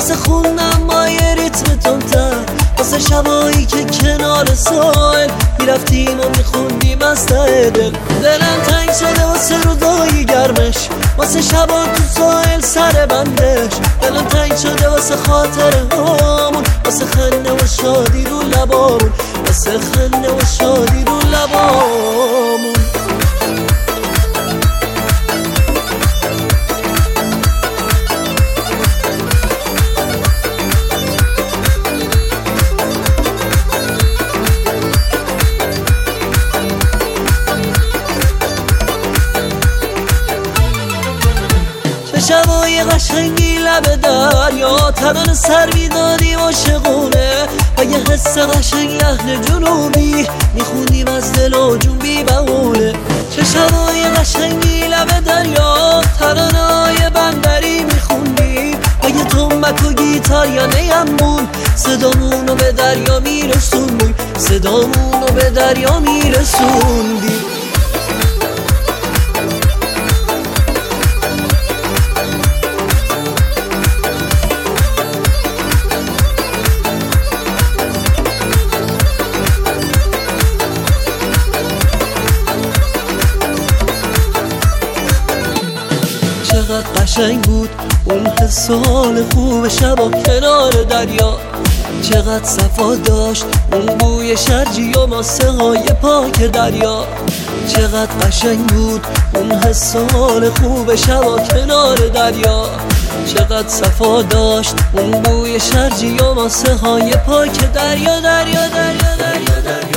واسه خوندم با یه ریتم تندتر، واسه شبایی که کنار ساحل میرفتیم و میخوندیم از ته دل. دلم تنگ شده واسه روزای گرمش، واسه شبا تو ساحل سر بندش. دلم تنگ شده واسه خاطره هامون، واسه خنده و شادی رو لبامون، واسه خنده و شادی رو لبامون. شبای قشنگی لب دریا، تنان سر میدادیم عاشقونه و یه حس قشنگ اهل جنوبی میخونیم از دل و جون بی بهونه. چه شبای قشنگی لب دریا، ترانه‌های بندری میخوندیم و یه تنبک و گیتار یا نیمون، صدامونو به دریا میرسوندیم، صدامونو به دریا میرسوندیم. چقدر قشنگ بود اون حس و حال خوب شبا کنار دریا، چقدر صفا داشت اون بوی شرجی و ماسه های پاک دریا. چقدر قشنگ بود اون حس و حال خوب شبا کنار دریا، چقدر صفا داشت اون بوی شرجی و ماسه های پاک دریا. دریا دریا دریا دریا